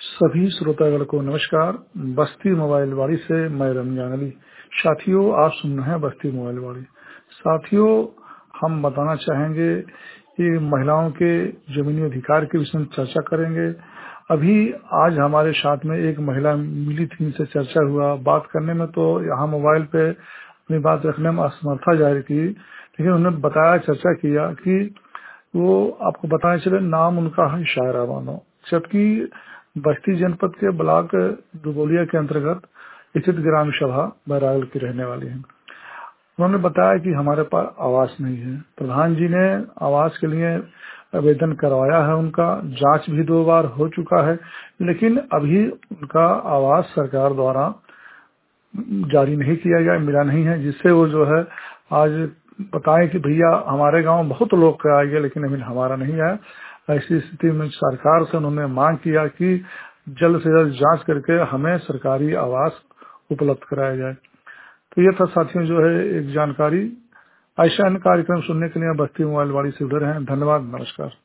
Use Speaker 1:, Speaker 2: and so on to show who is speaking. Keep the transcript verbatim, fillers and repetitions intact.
Speaker 1: सभी श्रोतागण को नमस्कार। बस्ती मोबाइल वाड़ी से मैं रमजान अली। साथियों, आप सुन रहे हैं बस्ती मोबाइल वाड़ी। साथियों, हम बताना चाहेंगे कि महिलाओं के जमीनी अधिकार के विषय में चर्चा करेंगे। अभी आज हमारे साथ में एक महिला मिली थी, इनसे चर्चा हुआ। बात करने में तो यहाँ मोबाइल पे अपनी बात रखने में असमर्था जाहिर की, लेकिन उन्होंने बताया, चर्चा किया कि वो आपको बताना चले, नाम उनका है शायरा बानो, जबकि बस्ती जनपद के ब्लॉक दुबोलिया के अंतर्गत स्थित ग्राम सभा बैरागल की रहने वाली है। उन्होंने बताया कि हमारे पास आवास नहीं है। प्रधान जी ने आवास के लिए आवेदन करवाया है, उनका जांच भी दो बार हो चुका है, लेकिन अभी उनका आवास सरकार द्वारा जारी नहीं किया गया, मिला नहीं है, जिससे वो जो है आज बताएं कि भैया हमारे गांव बहुत लोग का आ गया लेकिन अभी हमारा नहीं आया। ऐसी स्थिति में सरकार से उन्होंने मांग किया कि जल्द से जल्द जांच करके हमें सरकारी आवास उपलब्ध कराया जाए। तो ये था साथियों जो है एक जानकारी। ऐसा अन्य कार्यक्रम सुनने के लिए बस्ती मोबाइल वाड़ी से जुड़े रहें। धन्यवाद, नमस्कार।